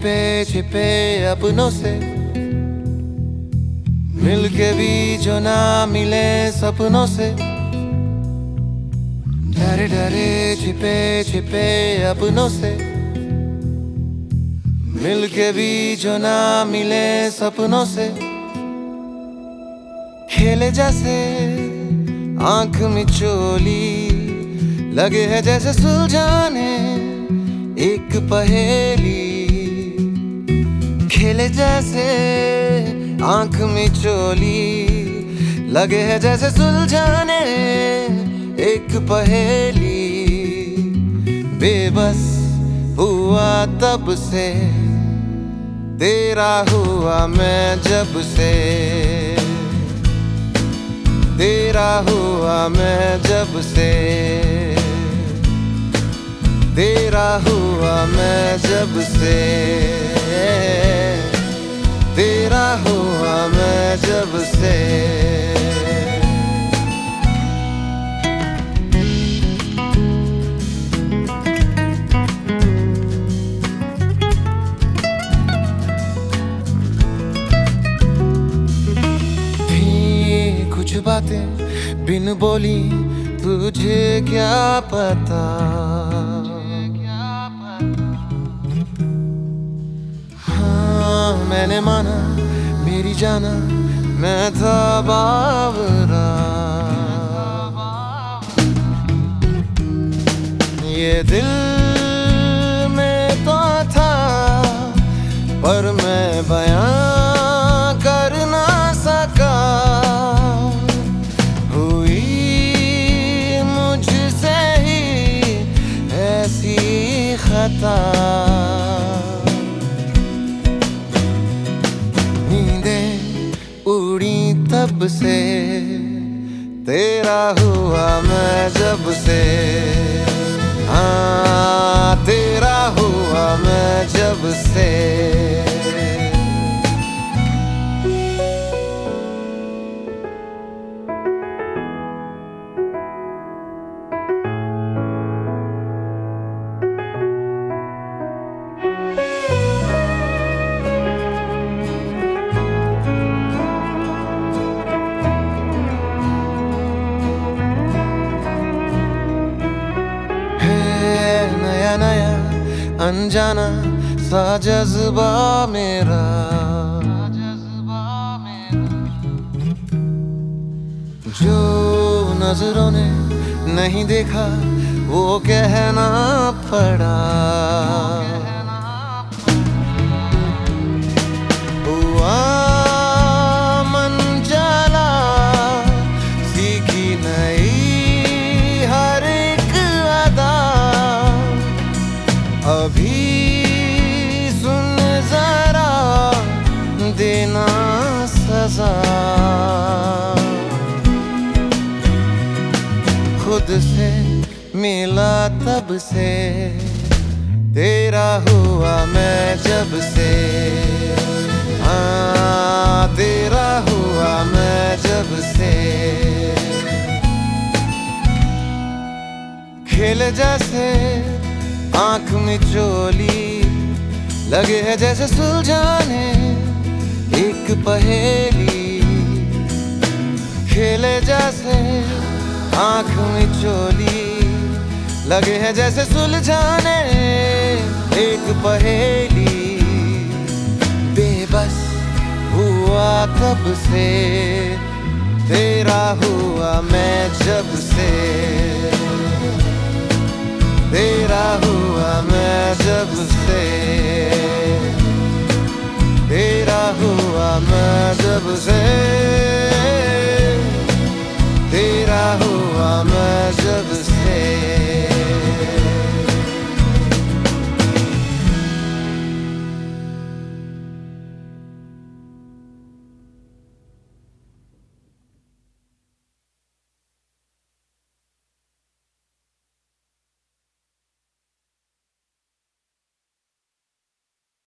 छिपे छिपे अपनों से मिलके भी जो ना मिले सपनों से, डरे डरे छिपे छिपे अपनों से मिलके भी जो ना मिले सपनों से, खेले जैसे आंख में चोली, लगे है जैसे सुलझाने एक पहेली। खेले जैसे आंख में चोली, लगे है जैसे सुलझाने एक पहेली। बेबस हुआ तब से, तेरा हुआ मैं जब से, तेरा हुआ मैं जब से, तेरा हुआ मैं जब से, तेरा हुआ मैं जब से। कुछ बातें बिन बोली तुझे क्या पता, हाँ मैंने माना मेरी जाना मैं था बावरा। ये दिल में तो था पर मैं बयां कर ना सका, खता। नींदें उड़ी तब से, तेरा हुआ मैं जब से, हाँ तेरा हुआ मैं जब से। नया अनजाना सा जज्बा मेरा, जो नजरों ने नहीं देखा वो कहना पड़ा। हुआ मन चला, सीखी नई हर एक अदा, अभी सुन जरा देना सजा। खुद से मिला तब से, तेरा हुआ मैं जब से, हाँ तेरा हुआ मैं जब से। खेले जैसे आंख में चोली, लगे है जैसे सुलझाने एक पहेली। खेले जैसे आंख में चोली, लगे है जैसे सुलझाने एक पहेली। बेबस हुआ तब से, तेरा हुआ मैं जब से, तेरा हुआ मैं जब से, तेरा हुआ मैं जब से।